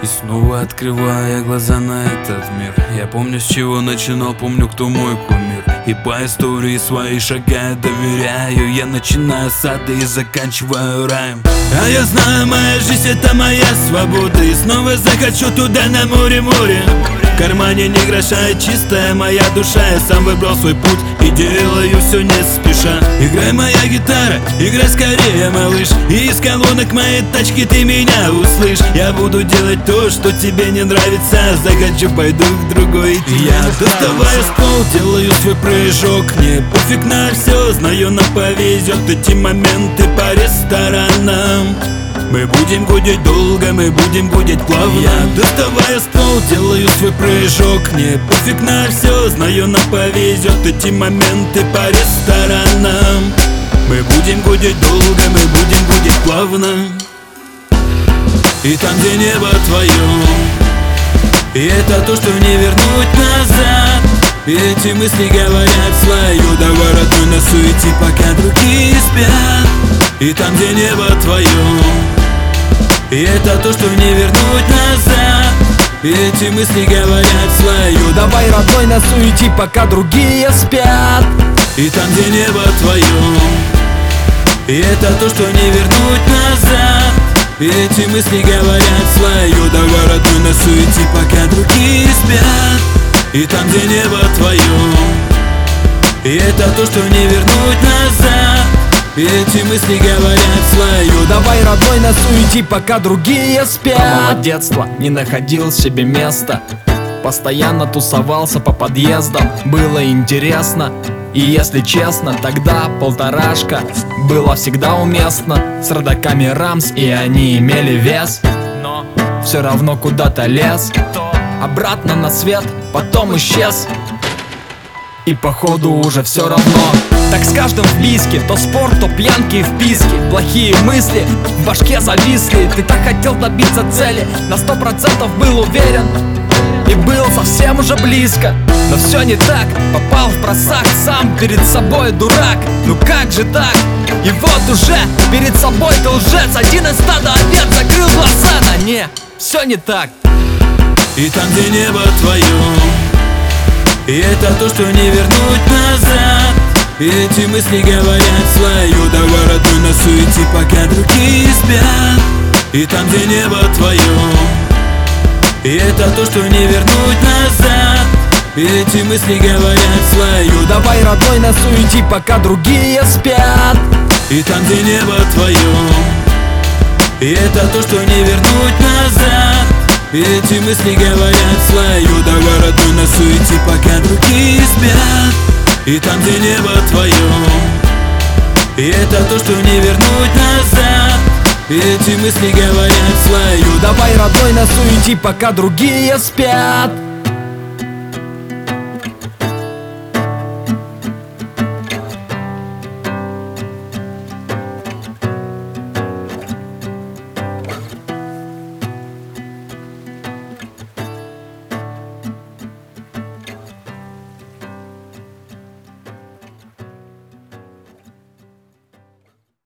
И снова открывая глаза на этот мир, я помню, с чего начинал, помню, кто мой кумир. И по истории своей шагая доверяю. Я начинаю с ада и заканчиваю раем. А я знаю, моя жизнь — это моя свобода. И снова захочу туда, на море-море. В кармане ни гроша, и чистая моя душа. Я сам выбрал свой путь и делаю все не спеша. Играй, моя гитара, играй скорее, малыш. И из колонок моей тачки ты меня услышь. Я буду делать то, что тебе не нравится. Захочу, пойду к другой. Я доставая с пол, делаю свой прыжок. Не пофиг на все, знаю, нам повезет. Эти моменты по ресторанам. Мы будем гудеть долго, мы будем гудеть плавно. Я доставая ствол, делаю свой прыжок. Не пофиг на все, знаю, нам повезет. Эти моменты по ресторанам. Мы будем гудеть долго, мы будем гудеть плавно. И там, где небо твое, и это то, что не вернуть назад. И эти мысли говорят свое. Давай, родной, на суете, пока другие спят. И там, где небо твое, и это то, что не вернуть назад. И эти мысли говорят свое. Давай, родной, на суете, пока другие спят. И там, где небо твое, и это то, что не вернуть назад. И эти мысли говорят свое. Давай, родной, на суете, пока другие спят. И там, где небо твое, и это то, что не вернуть назад. И эти мысли говорят свое. Давай, родной, на суете, пока другие спят. Мало детства не находил себе места. Постоянно тусовался по подъездам. Было интересно. И если честно, тогда полторашка было всегда уместно. С родаками Рамс, и они имели вес. Но все равно куда-то лез. Обратно на свет, потом исчез. И походу уже все равно. Так с каждым в биске, то спорт, то пьянки и вписки. Плохие мысли в башке зависли. Ты так хотел добиться цели, на 100% был уверен. И был совсем уже близко. Но все не так, попал в просак. Сам перед собой дурак, ну как же так? И вот уже перед собой ты лжец. Один из стада овец закрыл глаза. Да не, все не так. И там, где небо твое, и это то, что не вернуть назад. И эти мысли говорят свое. Давай, родной, на суете, пока другие спят. И там, где небо твое, и это то, что не вернуть назад. И эти мысли говорят свое. Давай, родной, на суете, пока другие спят. И там, где небо твое, и это то, что не вернуть назад. И эти мысли говорят свое. Давай, родной, на суете, пока другие спят. И там, где небо твое, и это то, что не вернуть назад. И эти мысли говорят свое. Давай, родной, на суете, пока другие спят.